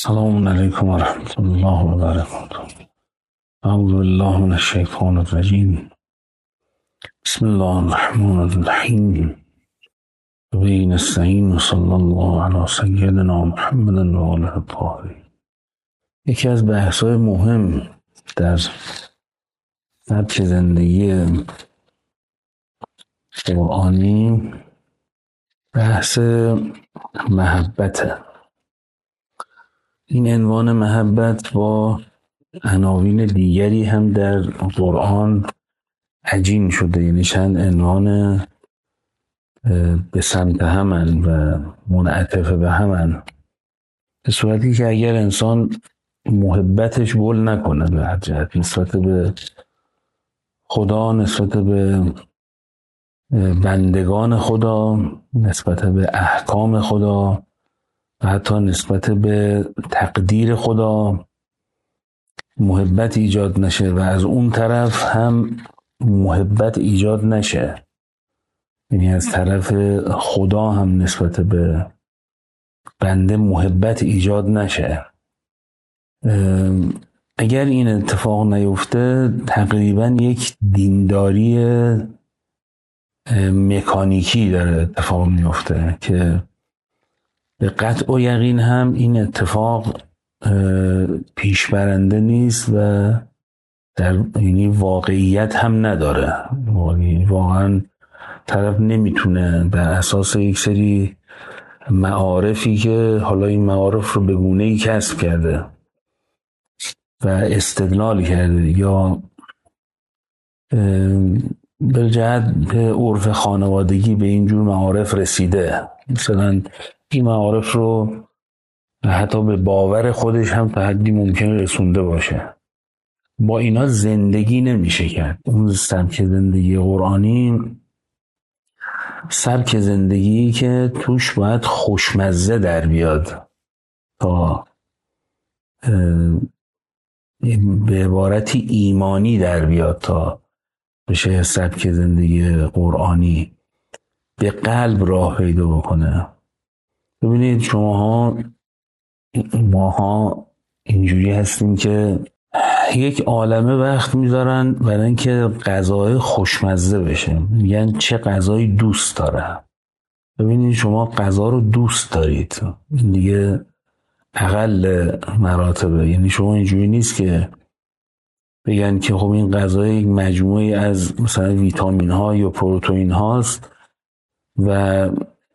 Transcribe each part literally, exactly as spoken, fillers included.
السلام علیکم و رحمت الله و برکاته. اعوذ بالله من الشیطان الرجیم. بسم الله الرحمن الرحیم. و به نستعین و صلی الله علی سیدنا محمد و آله الطاهرین. یکی از بحث‌های مهم در سبک زندگی قرآنی بحث محبته. این عنوان محبت با عناوین دیگری هم در قرآن عجین شده، یعنی چند عنوان به سمت همن و منعطف به همن، به صورتی که اگر انسان محبتش بول نکنه به هر جهت نسبت به خدا، نسبت به بندگان خدا، نسبت به احکام خدا و حتی نسبت به تقدیر خدا محبت ایجاد نشه و از اون طرف هم محبت ایجاد نشه، یعنی از طرف خدا هم نسبت به بنده محبت ایجاد نشه. اگر این اتفاق نیفته تقریبا یک دینداری مکانیکی داره اتفاق میفته که به قطع و یقین هم این اتفاق پیش برنده نیست و در یعنی واقعیت هم نداره. واقعا طرف نمیتونه بر اساس یک سری معارفی که حالا این معارف رو به گونه‌ای کسب کرده و استدلال کرده یا بالجهت به عرف خانوادگی به اینجور معارف رسیده، مثلا این معارف رو حتی به باور خودش هم تا حدی ممکنه رسونده باشه، با اینا زندگی نمیشه کرد. اون سبک زندگی قرآنی سبک زندگی که توش باید خوشمزه در بیاد تا به عبارتی ایمانی در بیاد تا بشه سبک زندگی قرآنی، به قلب راه پیدا بکنه. ببینید شماها ماها اینجوری هستیم که یک عالمه وقت میذارن برای اینکه غذای خوشمزه بشه، میگن چه غذایی دوست داره. ببینید شما غذا رو دوست دارید، این دیگه اقل مراتبه. یعنی شما اینجوری نیست که بگن که خب این غذا یک مجموعی از مثلا ویتامین ها یا پروتئین هاست و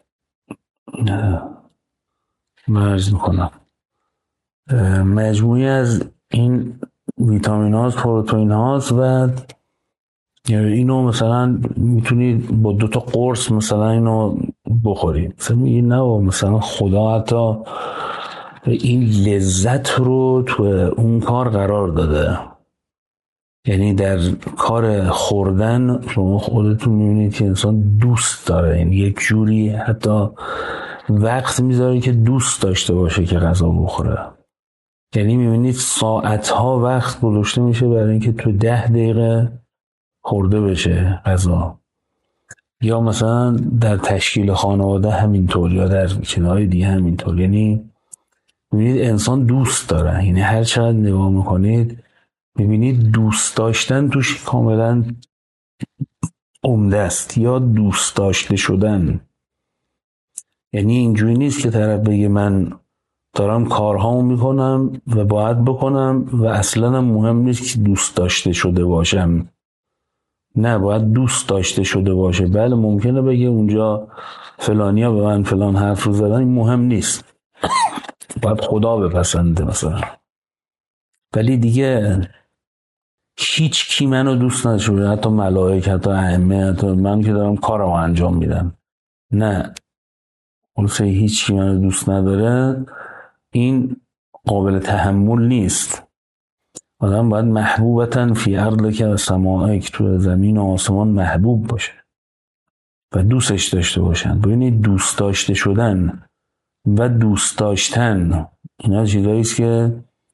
مرز میکنم مجموعی از این ویتامین هاست، پروتئین هاست و اینو مثلا میتونید با دو تا قرص مثلا اینو بخورید. مثلا میگه نه، مثلا خدا حتی این لذت رو تو اون کار قرار داده. یعنی در کار خوردن شما خودتون میبینید که انسان دوست داره، یعنی یک جوری حتی وقت میذاره که دوست داشته باشه که غذا بخوره. یعنی میبینید ساعتها وقت گذاشته میشه برای اینکه تو ده دقیقه خورده بشه غذا. یا مثلا در تشکیل خانواده همینطور، یا در چیزهای دیگه همینطور. یعنی میبینید انسان دوست داره، یعنی هر چقدر نگاه میکنید میبینید دوست داشتن توش کاملا عمده است، یا دوست داشته شدن. یعنی اینجوری نیست که طرف بگه من دارم کارهامو میکنم و باید بکنم و اصلا مهم نیست که دوست داشته شده باشم. نه، باید دوست داشته شده باشه. بله ممکنه بگه اونجا فلانیا به من فلان حرف رو زدن، این مهم نیست، باید خدا بپسنده مثلا. ولی دیگه هیچ کی منو دوست نداره، حتی ملائکه، حتی ائمه، حتی من که دارم کارمو انجام میدم. نه، خلاصه هیچ کی منو دوست نداره، این قابل تحمل نیست. آدم باید محبوبتن فی ارض که سمائک، تو زمین و آسمان محبوب باشه و دوستش داشته باشن. ببینید دوست داشته شدن و دوست داشتن اینا چیزایی است که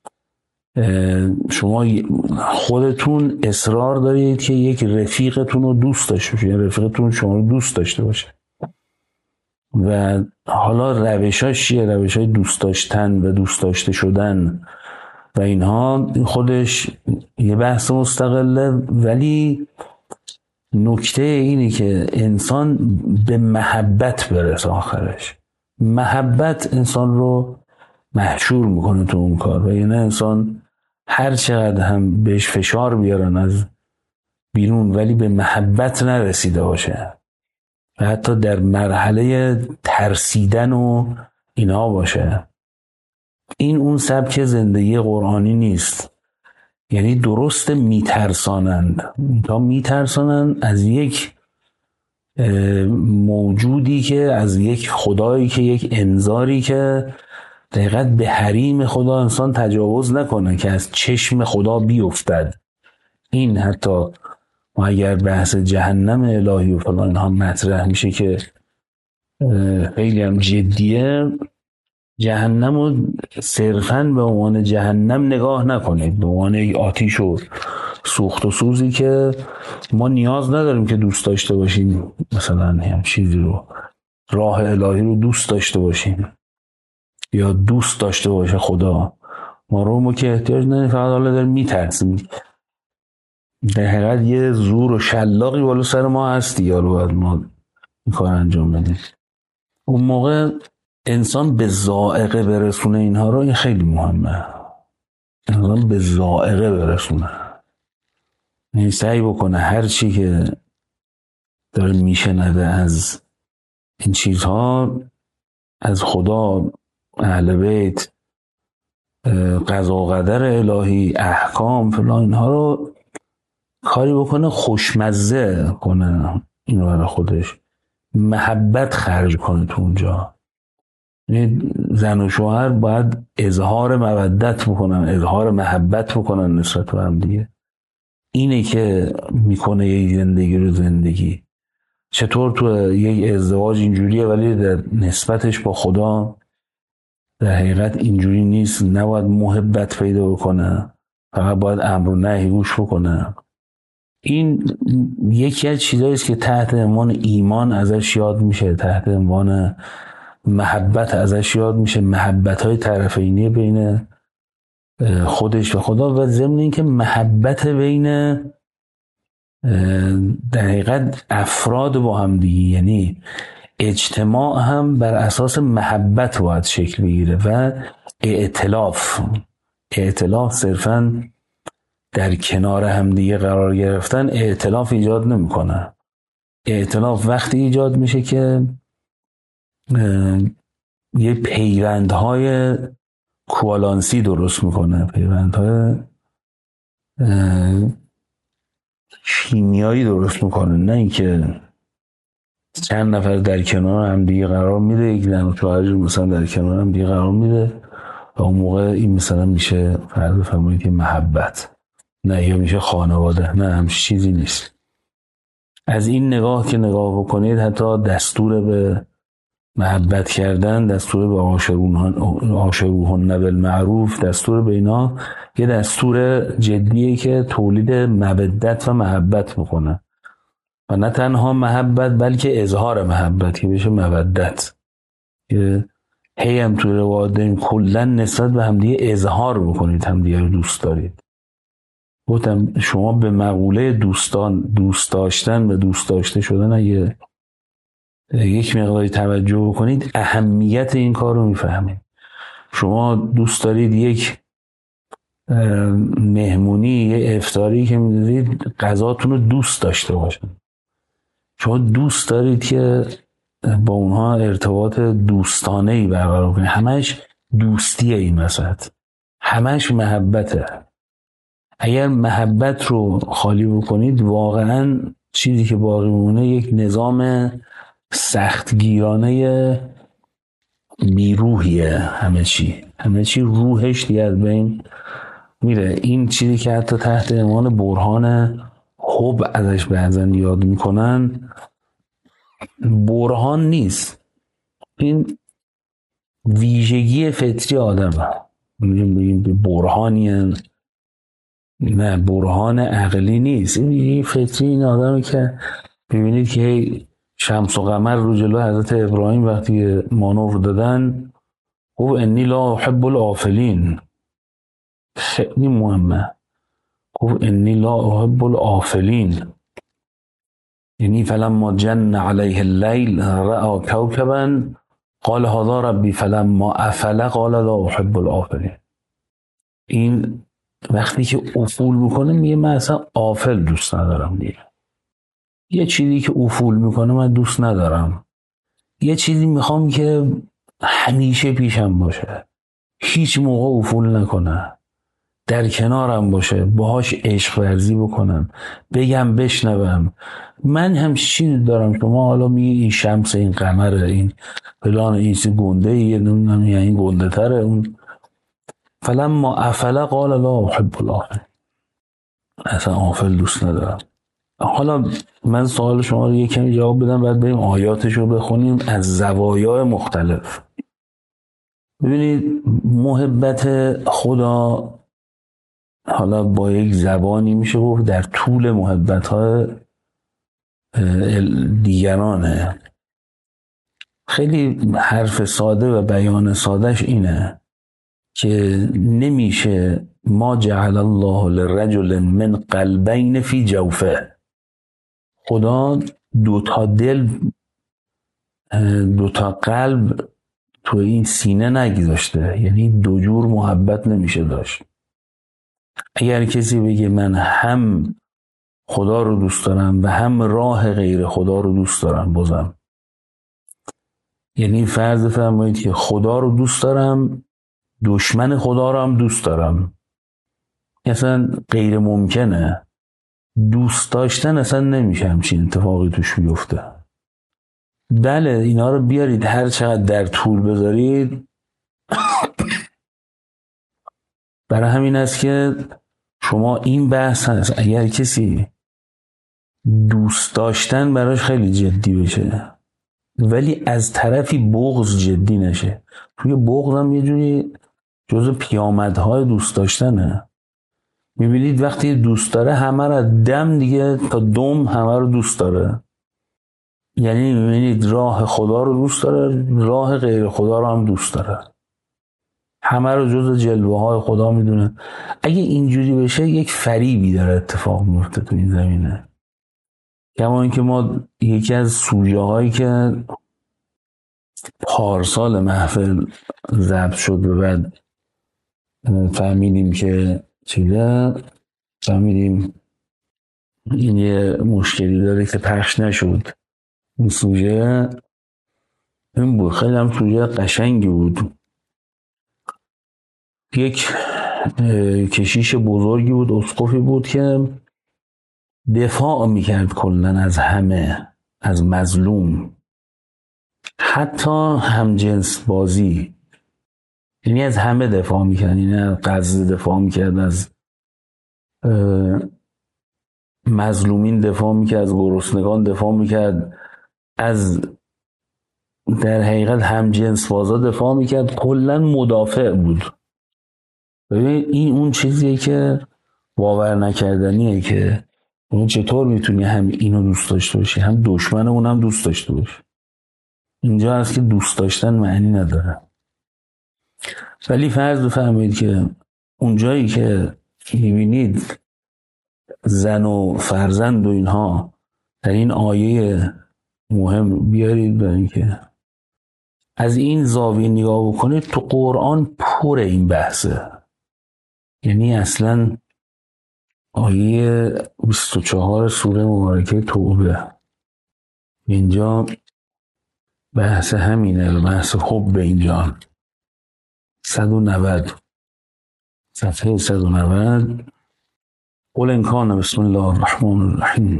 شما خودتون اصرار دارید که یک رفیقتون رو دوست داشته باشید، رفیقتون شما رو دوست داشته باشه. و حالا روشاش چیه؟ روشای دوست داشتن و دوست داشته شدن و اینها خودش یه بحث مستقله، ولی نکته اینه که انسان به محبت برسه. آخرش محبت انسان رو محشور میکنه تو اون کار، و یعنی انسان هر چقدر هم بهش فشار بیارن از بیرون ولی به محبت نرسیده باشه و حتی در مرحله ترسیدن و اینا باشه، این اون سبک زندگی قرآنی نیست. یعنی درست میترسانند تا میترسانند از یک موجودی که، از یک خدایی که، یک انذاری که دقیقاً به حریم خدا انسان تجاوز نکنه که از چشم خدا بیفتد. این حتی ما اگر بحث جهنم الهی و فلان اینها مطرح میشه که خیلی هم جدیه، جهنم رو صرفاً به عنوان جهنم نگاه نکنید، به عنوان یک آتیش و سوخت و سوزی که ما نیاز نداریم که دوست داشته باشیم، مثلا هم چیزی رو، راه الهی رو دوست داشته باشیم یا دوست داشته باشه خدا. ما رو ما که احتیاج نداریم، فقط حالا داریم میترسیم. در حقیقت یه زور و شلاقی بالا سر ما هستی، یا رو باید ما این کار انجام بدیم. اون موقع انسان به ذائقه برسونه اینها رو، این خیلی مهمه. انسان به ذائقه برسونه، یعنی سعی بکنه هر چی که داره میشنده از این چیزها، از خدا، اهل بیت، قضا و قدر الهی، احکام فلان، اینها رو کاری بکنه خوشمزه کنه، اینو برای خودش محبت خرج کنه تو اونجا. یعنی زن و شوهر باید اظهار مودت بکنن، اظهار محبت بکنن نسبت به هم دیگه. اینه که میکنه یه زندگی رو زندگی. چطور تو یک ازدواج اینجوریه ولی در نسبتش با خدا در حقیقت اینجوری نیست، نباید محبت پیدا بکنه، فقط باید امر و نهی گوش بکنه. این یکی از چیزایی است که تحت عنوان ایمان ازش یاد میشه، تحت عنوان محبت ازش یاد میشه، محبت‌های طرفینی بین خودش و خدا، و ضمن اینکه محبت بین در حقیقت افراد با هم دیگه، یعنی اجتماع هم بر اساس محبت باید شکل بگیره و ائتلاف. ائتلاف صرفاً در کنار هم دیگه قرار گرفتن ائتلاف ایجاد نمیکنه. ائتلاف وقتی ایجاد میشه که یه پیوندهای کوالانسی درست میکنه، پیوندهای شیمیایی درست میکنه، نه اینکه چند نفر در کنار هم دیگه قرار میده، یک زن و شوهر مثلا در کنار هم دیگه قرار میده و اون موقع این مثلا میشه فرض بفرمایید که محبت، نه یا میشه خانواده، نه همچین چیزی نیست. از این نگاه که نگاه بکنید، حتی دستور به محبت کردن، دستور به عاشروهن بالمعروف، دستور به اینا یه دستور جدیه که تولید مودت و محبت بکنه، و نه تنها محبت بلکه اظهار محبت که بشه مودت. که هی هم توی روایت داریم کلن نسبت به همدیگه اظهار بکنید، همدیگه رو دوست دارید. گفتم شما به مقوله دوستان، دوست داشتن و دوست داشته شدن اگه یک مقداری توجه بکنید، اهمیت این کار رو میفهمید. شما دوست دارید یک مهمونی، یه افطاری که میدید غذاتون رو دوست داشته باشن، شما دوست دارید که با اونها ارتباط دوستانه‌ای برقرار کنید، همش دوستیه این وسط، همش محبته. اگر محبت رو خالی بکنید، واقعا چیزی که باقی مونه یک نظام سختگیرانه بیروحیه. همه چی همه چی روحش دیگه از بین میره. این چیزی که حتی تحت عنوان برهان حب ازش بعضن یاد میکنن، برهان نیست، این ویژگی فطری آدمه. بگیم برهانیه، نه، برهان عقلی نیست، این ویژگی فطری این آدمه که ببینید که شمس و قمر رو جلو حضرت ابراهیم وقتی مانور دادن گفت انی لا احب الآفلین. خیلی مهمه. گفت انی لا احب الآفلین، یعنی فلما جن علیه اللیل رأى کوکبا قال هذا ربی فلما افل قال لا احب الآفلین. این وقتی که افول میکنه میگه من اصلا آفل دوست ندارم دیگه. یه چیزی که افول میکنه من دوست ندارم. یه چیزی میخوام که همیشه پیشم باشه، هیچ موقع افول نکنه، در کنارم باشه، باهاش عشق ورزی بکنم، بگم بشنوم. من هم چیزی دارم. شما حالا میگی این شمس، این قمره، این فلان، این چیز گنده، یه نمیدونم این گنده تره. اون فلما افل قال لا احب الآفل، اصلا آفل دوست ندارم. حالا من سوال شما رو یک کمی جواب بدم، بعد بریم آیاتش رو بخونیم از زوایای مختلف. ببینید محبت خدا حالا با یک زبانی میشه گفت در طول محبت‌های دیگرانه. خیلی حرف ساده و بیان سادهش اینه که نمیشه ما جعل الله للرجل من قلبین فی جوفه. خدا دوتا دل، دوتا قلب تو این سینه نگذاشته، یعنی دو جور محبت نمیشه داشت. اگر کسی بگه من هم خدا رو دوست دارم و هم راه غیر خدا رو دوست دارم، بازم یعنی فرض فرمایید که خدا رو دوست دارم، دشمن خدا رو هم دوست دارم، اصلا غیر ممکنه. دوست داشتن اصلا نمیشه همچین اتفاقی توش بیفته. بله اینا رو بیارید هر چقدر در طول بذارید. برای همین است که شما این بحث هست، اگر کسی دوست داشتن براش خیلی جدی بشه ولی از طرفی بغض جدی نشه. توی بغض هم یه جوری جزو پیامدهای دوست داشتنه. میبینید وقتی دوست داره همه را دم دیگه تا دم همه رو دوست داره. یعنی میبینید راه خدا رو دوست داره، راه غیر خدا رو هم دوست داره، همه رو جزو جلوه های خدا میدونه. اگه اینجوری بشه یک فریبی داره اتفاق میفته تو این زمینه. کما اینکه ما یکی از سوژه هایی که پارسال محفل ضبط شد و بعد فهمیدیم که چیزه، فهمیدیم این یه مشکلی داره که پخش نشد. این سوژه این بود، خیلی هم سوژه قشنگی بود. یک کشیش بزرگی بود، اسقفی بود که دفاع میکرد کلن از همه، از مظلوم، حتی همجنس بازی، یعنی از همه دفاع میکرد. یعنی از غزه دفاع میکرد، از مظلومین دفاع میکرد، از گرسنگان دفاع میکرد، از در حقیقت همجنس بازا دفاع میکرد، کلن مدافع بود. ببین این اون چیزیه که باور نکردنیه که اون چطور میتونی هم اینو دوست داشته باشی هم دشمن اونم دوست داشته باشی. اینجا هست که دوست داشتن معنی نداره. ولی فرض بفرمایید که اونجایی که میبینید زن و فرزند و اینها در این آیه مهم بیارید برای اینکه از این زاویه نگاه بکنید، تو قرآن پر این بحثه. یعنی اصلا آیه بیست و چهار سوره مبارکه توبه اینجا بحث همینه، بحث حب اینجا. صد و نود صفحه صد و نود قل ان کان بسم الله الرحمن الرحیم.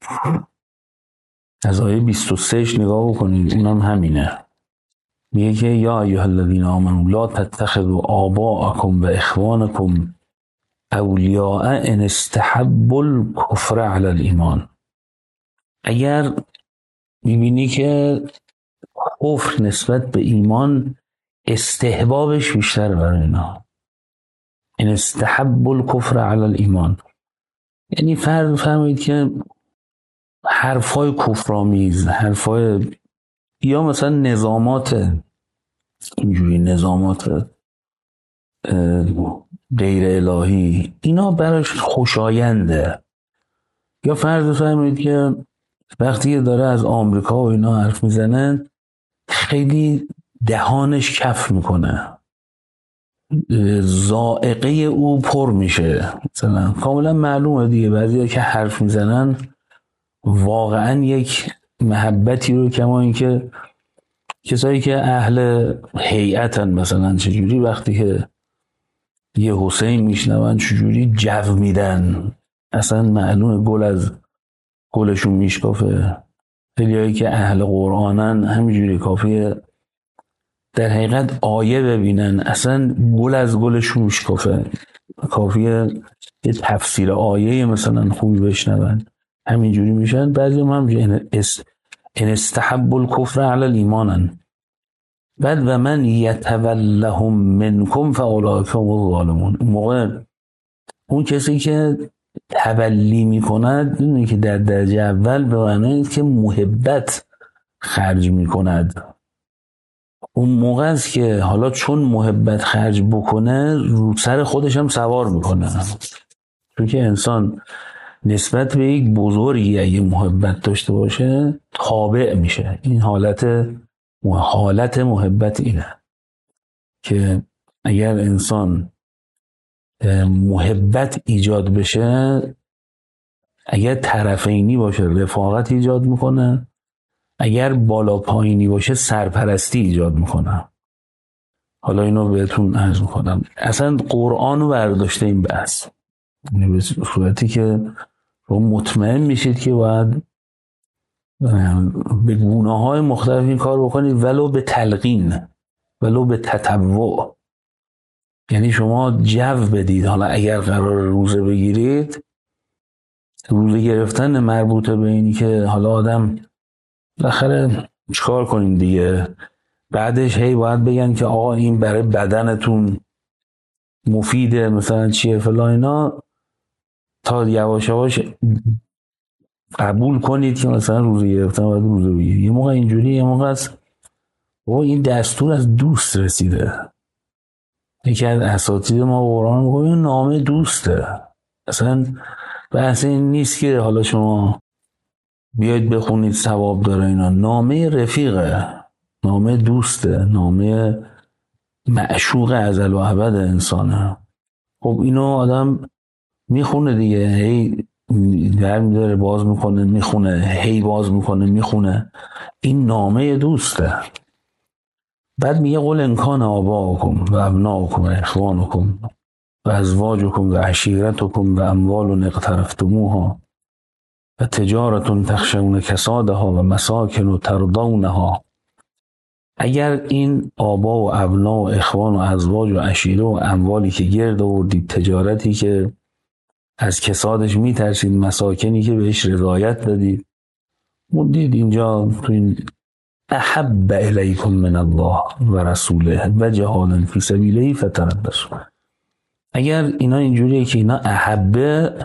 از آیه بیست و سه نگاه بکنید، اونم همینه. میگه که یا ایها الذین آمنوا لا تتخذوا آباءکم و اخوانکم اولیاء ان استحبوا الکفر علی الایمان. اگر میبینی که کفر نسبت به ایمان استحبابش بیشتر برای اینا، ان استحبوا الکفر علی الایمان، یعنی فرض فرمایید که حرفای کفرآمیز، حرفای یا مثلا نظامات اینجوری، نظامات غیر الهی، اینا براش خوشاینده. یا فرض بفرمایید که وقتی داره از آمریکا و اینا حرف میزنن خیلی دهانش کف میکنه، ذائقه او پر میشه، مثلا کاملا معلومه دیگه بعضی که حرف میزنن واقعا یک محبتی رو، کما اینکه کسایی که اهل هیئتن مثلا چجوری وقتی که یه حسین میشنون چجوری جو میدن، اصلا معلومه گل از گلشون میشکافه. خیلیایی که اهل قرآنن همینجوری کافیه در حقیقت آیه ببینن اصلا گل از گلشون میشکافه، کافیه یه تفسیر آیه مثلا خوبی بشنون همینجوری میشن. بعضی هم همینجوری ان استحب الکفر علی الایمانن. بعد و من یتولهم منکم فاولئک هم الظالمون. موقع اون کسی که تولی میکند اینه که در درجه اول به معنی که محبت خرج میکند. اون موقع است که حالا چون محبت خرج بکنه رو سر خودش هم سوار میکنه، چون که انسان نسبت به یک بزرگی اگه محبت داشته باشه تابع میشه. این حالت حالت محبت اینه که اگر انسان محبت ایجاد بشه، اگر طرفینی باشه رفاقت ایجاد میکنه، اگر بالا پایینی باشه سرپرستی ایجاد میکنه. حالا اینو بهتون عرض میکنم، اصلا قرآن رو برداشته این بحث، به صورتی که رو مطمئن میشید که باید به گونه های مختلف این کار بکنید، ولو به تلقین، ولو به تطوع. یعنی شما جو بدید. حالا اگر قرار روزه بگیرید، روزه گرفتن مربوطه به اینی که حالا آدم بالاخره چیکار کنیم دیگه، بعدش هی باید بگن که آقا این برای بدنتون مفیده مثلا چیه فلان اینا، تا یواش یواش قبول کنید که مثلا روزه گرفتن باید روزه بگیرید. یه موقع اینجوری، یه موقع است بابا این دستور از دوست رسیده. یکی از اساتید ما قرآن میگه این نامه دوسته، اصلا بحث این نیست که حالا شما بیاید بخونید ثواب داره اینا، نامه رفیقه، نامه دوسته، نامه معشوق ازل و ابد انسانه. خب اینو آدم میخونه دیگه، هی در میداره باز میکنه میخونه، هی باز میکنه میخونه، این نامه دوسته. بعد میگه قل انکان آباؤکم و ابناؤکم و اخوانکم و ازواجکم و عشیرتکم و اموال اقترفتموها و تجارت تخشون کسادها و مساکن ترضونها. اگر این آبا و ابنا و اخوان و ازواج و عشیره و اموالی که گرد آوردید، تجارتی که از کسادش میترسید، مساکنی که بهش رضایت دادید، مدید اینجا تو این احب الیکم من الله و رسوله و جهاد فی سبیله فتربصوا. اگر اینا اینجوریه که اینا احبه،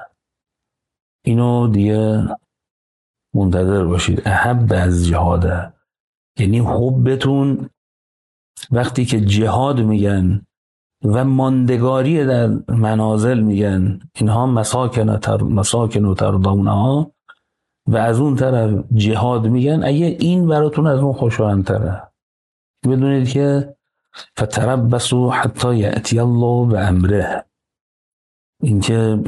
اینو دیگه منتظر باشید. احب از جهاده، یعنی حبتون وقتی که جهاد میگن و ماندگاری در منازل میگن، اینها مساکن تر مساکن و ترضونها، و از اون طرف جهاد میگن، اگه این براتون از اون خوشایندتره بدونید که فتربصوا حتی یأتی الله بامره، اینکه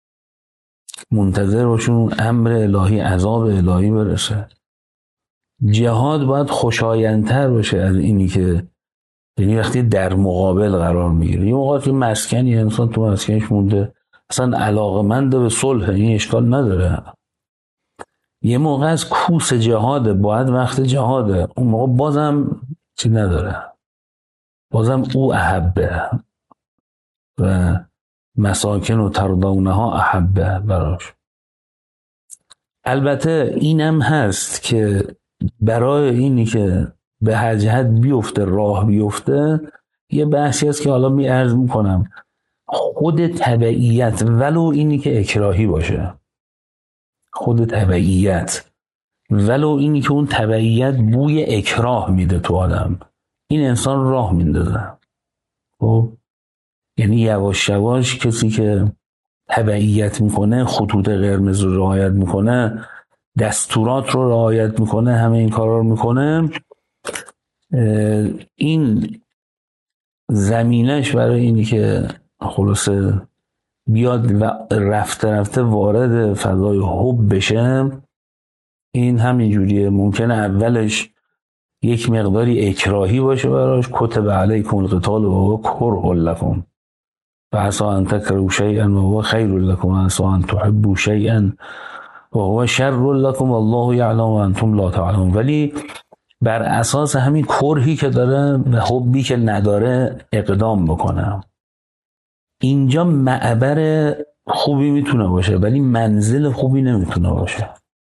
منتظر باشون امر الهی، عذاب الهی برسه. جهاد باید خوشایندتر باشه از اینی که، یعنی وقتی در مقابل قرار میگیره. یه موقع که مسکنی انسان تو مسکنش مونده اصلا علاقه‌مند به صلح، این اشکال نداره. یه موقع از کوس جهاده، باید وقت جهاده، اون موقع بازم چی نداره، بازم او احبه و مساکن و ترضونها احبه براش. البته اینم هست که برای اینی که به هر جهت بیفته، راه بیفته، یه بحثی هست که حالا می عرض میکنم، خود تبعیت، ولو اینی که اکراهی باشه، خود تبعیت ولو اینی که اون تبعیت بوی اکراه میده تو آدم، این انسان راه میندازه. خب یعنی یواش یواش کسی که تبعیت میکنه، خطوط قرمز رو رعایت میکنه، دستورات رو رعایت میکنه، همه این کارا رو میکنه، این زمینش برای اینی که خلاصه بیاد و رفته رفته وارد فضای حب بشه، این همین جوریه. ممکنه اولش یک مقداری اکراهی باشه براش، کتب علیکم القتال و هو کره لکم فعسى ان تکرهوا شیئا و هو خیر لکم و عسى ان تحبوا شیئا و هو شر لکم والله یعلم و انتم لا تعلمون. ولی بر اساس همین کرهی که داره و حبی که نداره اقدام بکنه. اینجا معبر خوبی میتونه باشه ولی منزل خوبی نمیتونه باشه،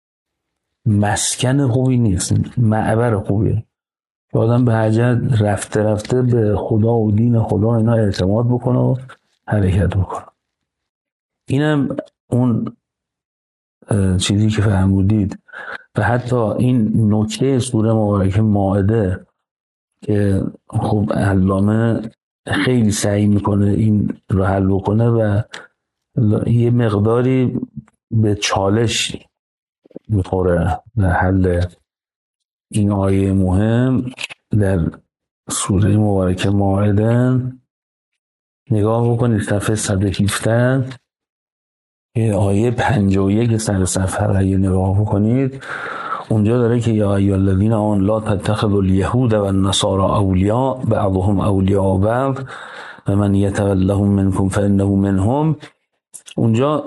مسکن خوبی نیست، معبر خوبیه که آدم به حاجت رفته رفته به خدا و دین خدا اینا اعتماد بکنه و حرکت بکنه. اینم اون چیزی که فرمودید. و حتی این نکته سوره مبارکه مائده که خب علامه خیلی سعی میکنه این رو حل بکنه و یه مقداری به چالش میخوره در حل این آیه مهم در سوره مبارکه مائده. نگاه بکنید صفحه صد و هفده یه آیه پنجاه و یک سر صفحه را یه نگاه بکنید. اونجا داره که یا ایها الذین آمنوا لا تتخذوا اليهود والنصارى اولیاء بعضهم اولیاء بعض و من یتولهم منکم فانه منهم. اونجا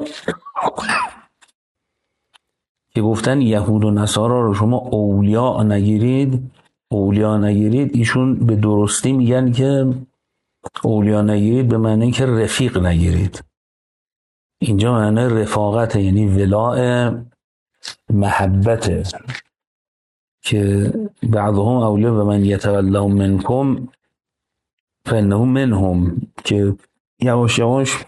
که گفتن یهود و نصارا رو شما اولیاء نگیرید، اولیاء نگیرید، ایشون به درستی میگن که اولیاء نگیرید به معنی که رفیق نگیرید. اینجا معنی رفاقت، یعنی ولاء محبته که بعضهم اولیاء و من یتولهم منکم فانه منهم، که یواش یواش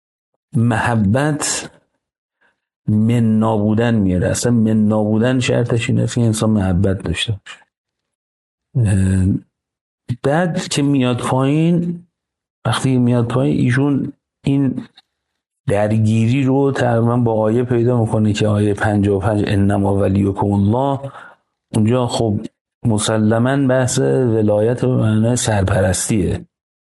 محبت من نابودن میره. اصلا من نابودن شرطش اینه که انسان محبت داشته باشه. بعد که میاد پایین، وقتی میاد پایین ایشون این درگیری رو تقریبا با آیه پیدا میکنه که آیه پنجاه و پنج انما ولیکم الله. اونجا خب مسلماً بحث ولایت به معنی سرپرستیه.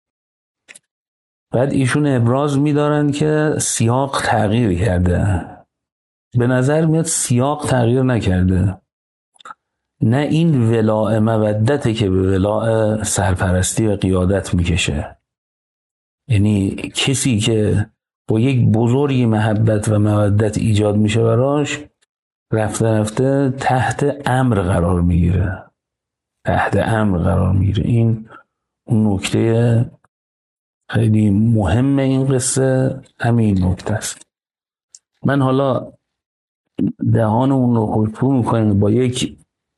بعد ایشون ابراز میدارن که سیاق تغییر کرده. به نظر میاد سیاق تغییر نکرده، نه این ولاء مودته که به ولاء سرپرستی و قیادت میکشه. یعنی کسی که با یک بزرگی محبت و مودت ایجاد میشه براش، رفته رفته تحت امر قرار میگیره، تحت امر قرار میگیره. این اون نکته خیلی مهمه این قصه، همین نکته است. من حالا دهان اون رو خوشبو میکنیم با یک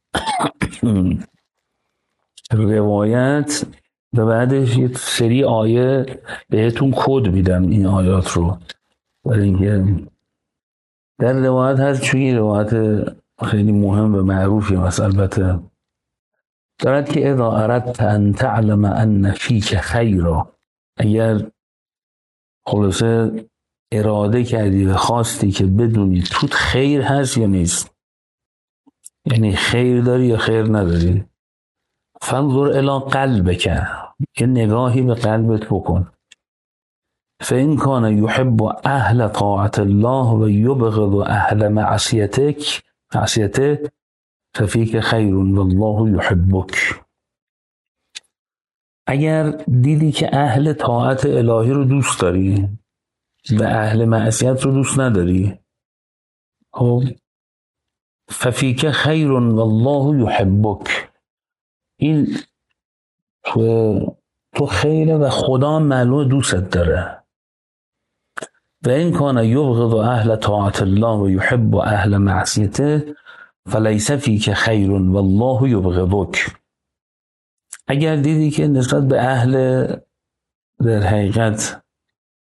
روایت و بعدش یک سری آیه بهتون کد میدم این آیات رو، برای اینکه در روایت هست، چون این روایت خیلی مهم و معروفی هست البته، دارد که اذا اردت ان تعلم ان فیک خیرا، اگر خلاصه اراده کردی و خواستی که بدونی توت خیر هست یا نیست، یعنی خیر داری یا خیر نداری، فانظر الی قلبک، یه نگاهی به قلبت بکن. فإن كان يحب اهل طاعت الله و یبغض اهل معصیتک معصیته ففیک خیر والله یحبک. اگر دیدی که اهل طاعت الهی رو دوست داری و اهل معصیت رو دوست نداری، خب ففیک خیر والله یحبک، این تو تو خیره و خدا معلوم دوستت داره. و این کان یبغض اهل طاعت الله و یحب اهل معصیته فلیس فیک خیر والله یبغضک. اگر دیدی که نسبت به اهل در حقیقت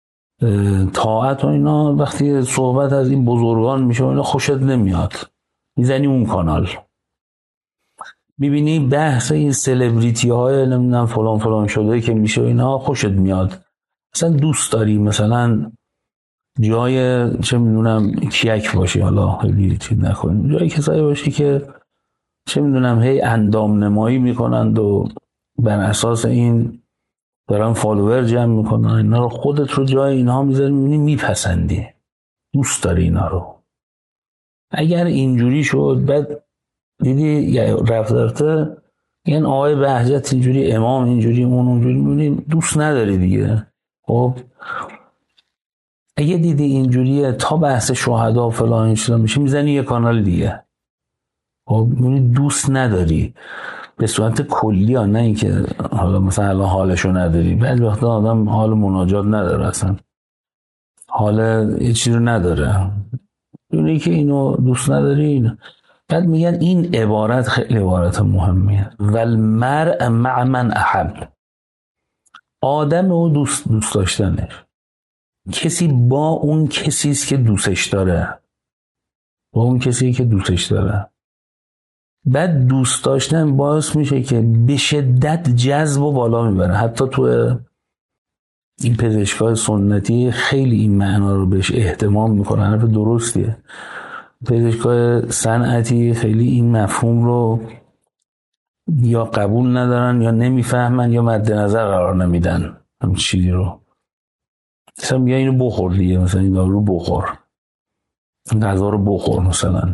طاعت و اینا، وقتی صحبت از این بزرگان میشه اینا خوشت نمیاد، میزنی اون کانال، میبینی بحث این سلبریتی های نمیدونم فلان فلان شده که میشه اینا خوشت میاد، مثلا دوست داری مثلا جای چه میدونم کیک باشی، حالا خیلی چیز نکنیم، جای کسایی باشی که چه میدونم هی اندام نمایی میکنند و بر اساس این دارن فالوور جمع میکنن، اینا رو خودت رو جای اینها میذاری، میبینی میپسندی، دوست داری اینا رو. اگر اینجوری شد بعد دیدی رفت رفته این آقای بهجت اینجوری، امام اینجوری، اون اونجوری، میبینی دوست نداری دیگه. خب اگه دیدی اینجوریه تا بحث شهدا فلان این چیزا میشه، میزنی یه کانال دیگه. خب میبینی دوست نداری به صورت کلی ها، نه اینکه حالا مثلا الان حالشو نداری، بعد وقتا آدم حال مناجات نداره، اصلا حال یه چیزی رو نداره، میبینی که اینو دوست نداری اینو. بعد میگن این عبارت خیلی عبارت مهمیه، والمرء مع من احب، آدم او دوست دوست داشتنش، کسی با اون کسی است که دوستش داره، با اون کسی که دوستش داره. بعد دوست داشتن باعث میشه که به شدت جذب و بالا میبره. حتی تو این پزشکای سنتی خیلی این معنا رو بهش اهتمام میکنن، حرف درستیه. پزشکای صنعتی خیلی این مفهوم رو یا قبول ندارن یا نمیفهمن یا مد نظر قرار نمیدن همین چیزی رو. مثلا بیا اینو بخور دیگه، مثلا این دارو رو بخور، این غذا رو بخور مثلا.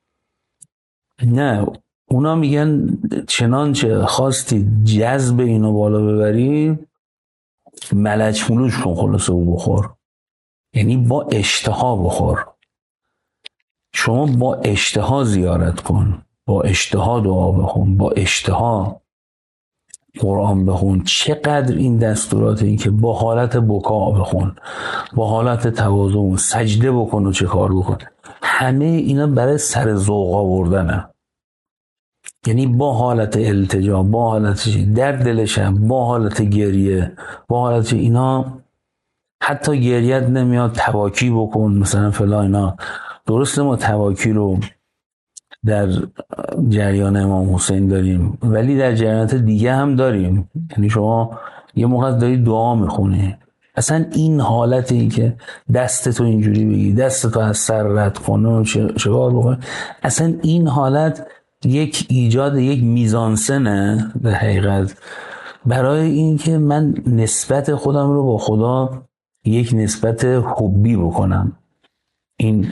نه، اونا میگن چنانچه خواستی جذب اینو بالا ببری، ملچ ملوش کن، خلاصه او بخور، یعنی با اشتها بخور. شما با اشتها زیارت کن، با اشتها دعا بخون، با اشتها قرآن بخون. چقدر این دستورات، این که با حالت بکا بخون، با حالت تواضع سجده بکن و چه کار بکن، همه اینا برای سر ذوق آوردنه. یعنی با حالت التجا، با حالت در دلشم، با حالت گریه، با حالت اینا، حتی گریت نمیاد تواکی بکن مثلا فلان اینا. درسته ما تواکی رو در جریان امام حسین داریم، ولی در جریانات دیگه هم داریم. یعنی شما یه موقع داری دعا میخونی، اصلا این حالت این که دستتو اینجوری بگی، دستتو از سر رد کنه و چه کار بکنه، اصلا این حالت یک ایجاد یک میزانسنه به حقیقت، برای این که من نسبت خودم رو با خدا یک نسبت حبی بکنم. این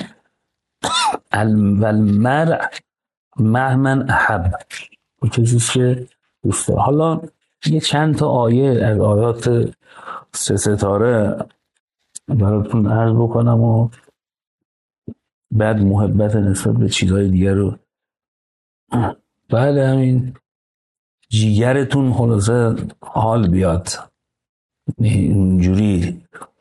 والمرء مع من احب، کسیست که دوست داره. حالا یه چند تا آیه از آیات سه ستاره براتون عرض بکنم و بعد محبت نسبت به چیزهای دیگر رو. بله، همین جیگرتون خلاصه حال بیاد اینجوری.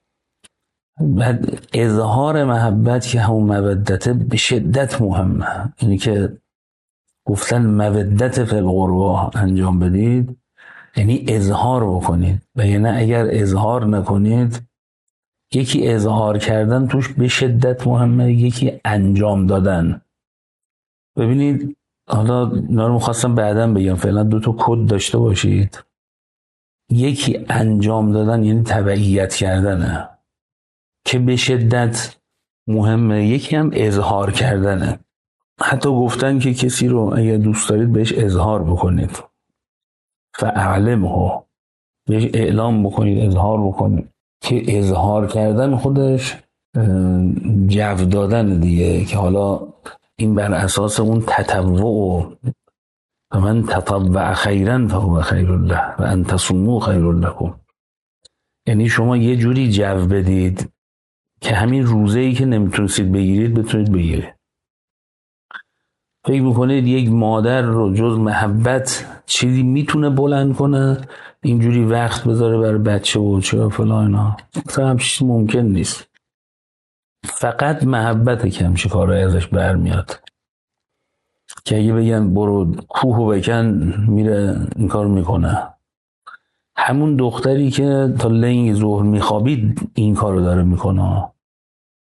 بعد اظهار محبت که همون مودته به شدت مهمه، اینی که گفتن مودت فی القربا انجام بدید، یعنی اظهار بکنید. و یعنی اگر اظهار نکنید، یکی اظهار کردن توش به شدت مهمه، یکی انجام دادن. ببینید حالا اینا رو می‌خواستم بعداً بگم، فعلا دو تا کد داشته باشید. یکی انجام دادن یعنی تبعیت کردنه که به شدت مهمه، یکی هم اظهار کردنه. حتی گفتن که کسی رو اگر دوست دارید بهش اظهار بکنید، فاعلمه، بهش اعلام بکنید، اظهار بکنید. که اظهار کردن خودش جو دادن دیگه، که حالا این بر اساس اون تطوع، و من تطوع خیرا فهو خیر له و ان تصوموا خیر لکم. یعنی شما یه جوری جو بدید که همین روزه‌ای که نمیتونستید بگیرید بتونید بگیرید. فکر میکنید یک مادر رو جز محبت چیزی میتونه بلند کنه اینجوری وقت بذاره برای بچه و چه فلان اینا؟ مثلا همچین ممکن نیست. فقط محبت که همچین کارهای ازش برمیاد، که اگه بگن برو کوهو بکن میره این کار میکنه. همون دختری که تا لنگ ظهر میخوابید این کارو داره میکنه.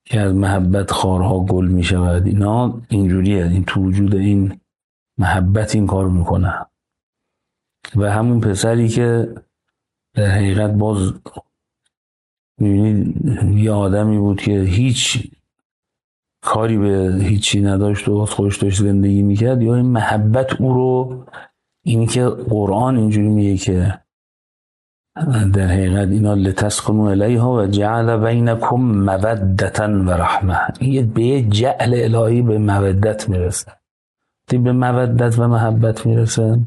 که از محبت خارها گل می شود. اینا اینجوریه، این تو وجود این محبت این کار میکنه. و همون پسری که در حقیقت باز میبینید یه آدمی بود که هیچ کاری به هیچی نداشت و خودش داشت زندگی میکرد، یا این محبت او رو، اینی که قرآن اینجوری میگه که در حقیقت اینا لتسکنوا الیها و جعل بینکم مودة و رحمه، این به جعل الهی به مودت میرسه. به مودت و محبت میرسه،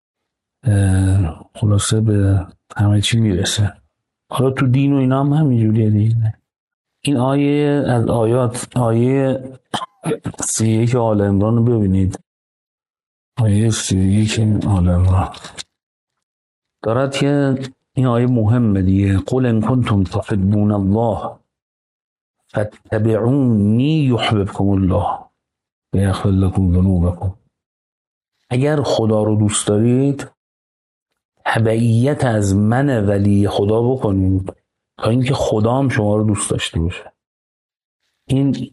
خلاصه به همه چی میرسه. حالا تو دین و اینا هم همینجوریه دیگه. این آیه از آیات، آیه سی و یک آل عمران رو ببینید. آیه سی و یک آل عمران دارد که این آیه مهمه دیگه. قل ان کنتم تحبون الله فاتبعونی یحببکم الله و یغفر لکم ذنوبکم. اگر خدا رو دوست دارید تبعیت از من ولی خدا بکنید تا اینکه خدا هم شما رو دوست داشته باشه. این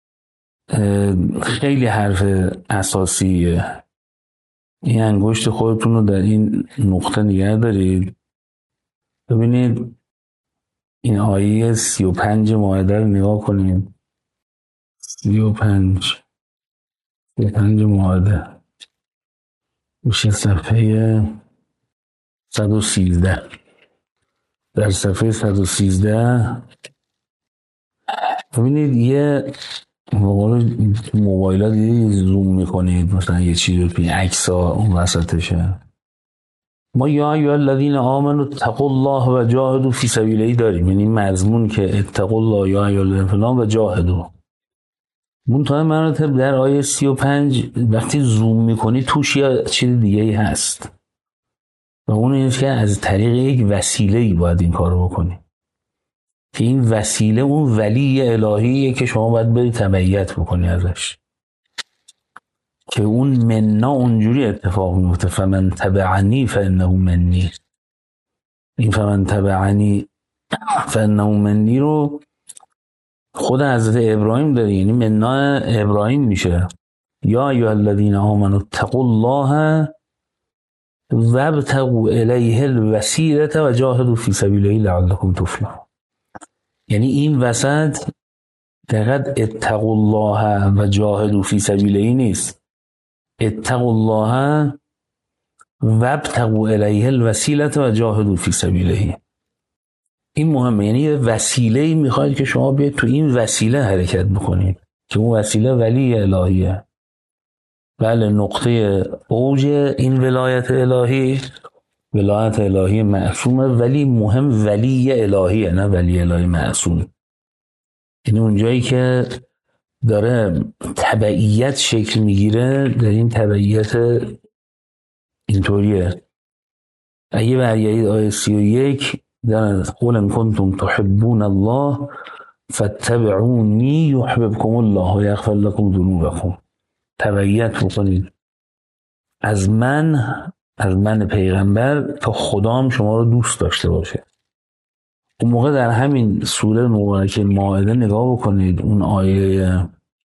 خیلی حرف اساسیه. این انگشت خودتون رو در این نقطه نگه دارید. ببینید این آیه سی و پنج مائده رو نگاه کنید. سی و پنج سی و پنج مائده میشه صفحه صد و سیزده. در صفحه صد و سیزده ببینید یه موبایلات یه زوم میکنید، مثلا یه چیز رو توی عکس ها اون وسطشه. ما یا ایها الذین آمنوا اتقوا الله و جاهدوا فی سبیله داریم، یعنی مضمون که اتقوا الله یا ایها الذین و جاهدوا. منتها مراتب در آیه سی و پنج وقتی زوم میکنی توش یه چیز دیگه ای هست و اون اینه که از طریق یک وسیله ای باید این کار رو بکنی که این وسیله اون ولی الهیه که شما باید بری تبعیت بکنی ازش، که اون مننا اونجوری اتفاق میفته. فمن تبعنی فانه منی. این فمن تبعنی فانه منی رو خود حضرت ابراهیم داره، یعنی مننا ابراهیم میشه. یا ایها الذین آمنوا اتقوا الله وابتغوا الیه الوسیله و جاهدوا فی سبیله لعلکم تفلحون. یعنی این وسط دقیقاً اتقوا الله و جاهدوا فی سبیله نیست، اتقوا الله وابتغوا الیه الوسیله و جاهدوا فی سبیله. این مهمه، یعنی یه وسیله میخواید که شما بیاید تو این وسیله حرکت بکنید که اون وسیله ولی الهیه. بله، نقطه اوج این ولایت الهی ولایت الهی معصومه، ولی مهم ولی الهیه، نه ولی الهی معصوم. یعنی اونجایی که داره تبعیت شکل میگیره، در این تبعیت اینطوریه. اگه برگردید آیه سی و یک در قل ان کنتم تحبون الله فاتبعونی یحببکم الله و یغفر لکم ذنوبکم. تبعیت بکنید از من، از من پیغمبر، تا خدام شما رو دوست داشته باشه. اون موقع در همین سوره مبارکه مائده نگاه بکنید، اون آیه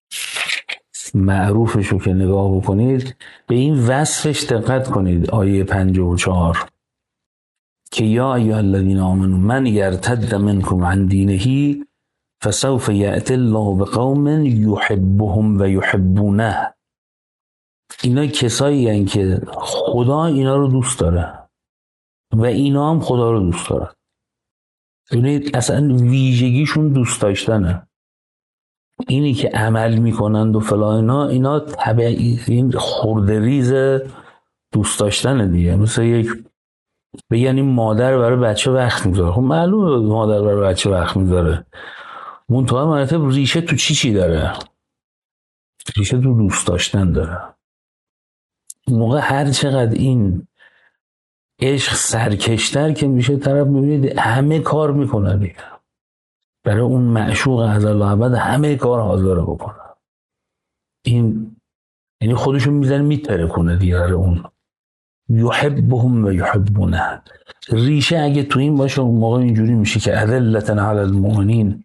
معروفش رو که نگاه بکنید، به این وصفش دقت کنید. آیه پنجاه و چهار که یا ایها الذین آمنوا من یرتد منکم عن دینه فسوف یأتی الله بقوم یحبهم و یحبونه. اینا کسایی هستند که خدا اینا رو دوست داره و اینا هم خدا رو دوست داره. ببینید اصلا ویژگیشون دوست داشتنه. اینی که عمل میکنند و فلان اینا اینا طبیعی این خورده ریز دوست داشتنه دیگه. مثل یک بگن این مادر برای بچه وقت میذاره، خب معلومه مادر برای بچه وقت میذاره، منتها مراتب ریشه تو چی چی داره؟ ریشه تو دوست داشتن داره. اون موقع هر چقدر این عشق سرکشتر که میشه، طرف میبینید همه کار میکنه دیگه برای اون معشوق ازل و ابد، همه کار حاضره بکنه. این یعنی خودشون میزنه میتره کنه دیگه برای اون. یحبهم و یحبونه. ریشه اگه تو این باشه اون موقع اینجوری میشه که اذلة علی المؤمنین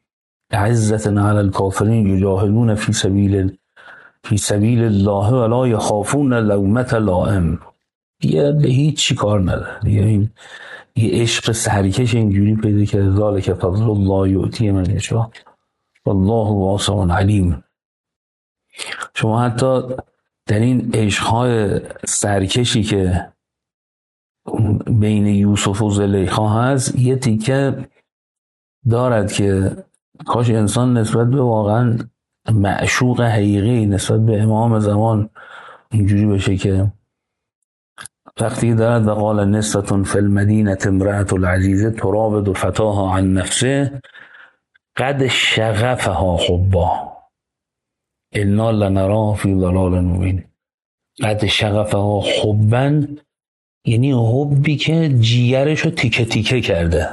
عزة علی الکافرین یجاهدون فی سبیل فی سبیل الله ولا یخافون لومة لائم. دیگه به هیچ چی کار نداره دیگه. این یه عشق سرکش اینجوری پیدا کرده، ذالک فضل الله یؤتی من یشاء والله واسع علیم. شما حتی در این عشق‌های سرکشی که بین یوسف و زلیخا هست یه تیکه دارد که کاش انسان نسبت به واقعا معشوق حقیقی نسبت به امام زمان اینجوری بشه که وقتی دارد و قال نسوة فی المدینة امرأة العزیز تراود فتاها عن نفسه قد شغفها حبا انا لنراه فی ضلال مبین. قد شغفها حبا یعنی حبی که جیگرشو تیکه تیکه کرده.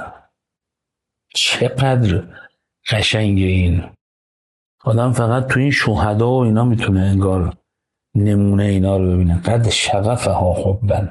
چقدر قشنگه این. آدم فقط تو این شهدا و اینا میتونه انگار نمونه اینا رو ببینه. قد شغفها حبا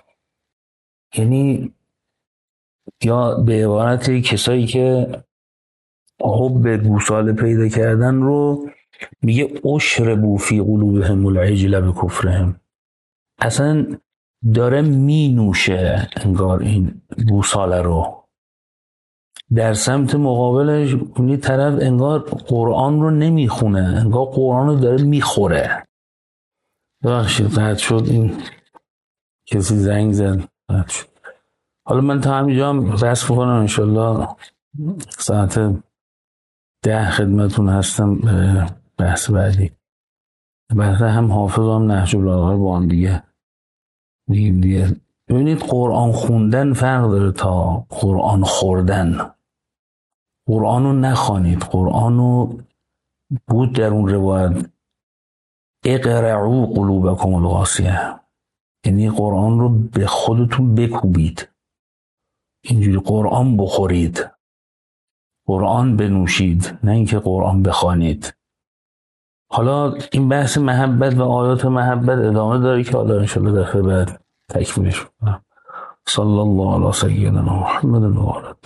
یعنی یا به عبارت کسایی که حب گوساله پیدا کردن رو میگه اشربوا فی قلوبهم العجل بکفرهم. اصلا داره می نوشه انگار این گوساله رو. در سمت مقابلش اونی طرف انگار قرآن رو نمیخونه، انگار قرآن رو داره میخوره. ببخشید قطع شد، این کسی زنگ زد قطع شد. حالا من تا همینجا هم رسم کنم انشالله ساعت ده خدمتون هستم بحث بعدی. بحث هم حافظ و هم نهج البلاغه با هم دیگه دیگه دیگه. ببینید قرآن خوندن فرق داره تا قرآن خوردن. قرآن رو نخوانید، قرآن رو بود در اون روایت اقرعوا قلوبکم القاسیه، یعنی قرآن رو به خودتون بکوبید، اینجوری قرآن بخورید، قرآن بنوشید، نه اینکه قرآن بخوانید. حالا این بحث محبت و آیات محبت ادامه داره که حالا انشالله دفعه بعد تکمیلش کنم. صلی الله علی سیدنا محمد و آله